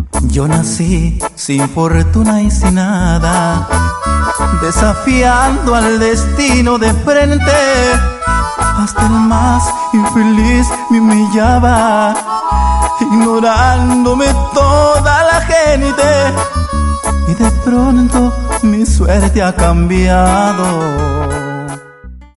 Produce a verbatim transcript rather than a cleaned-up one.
Yo nací sin fortuna y sin nada, desafiando al destino de frente. Hasta el más infeliz me humillaba, ignorándome toda la gente. Y de pronto mi suerte ha cambiado.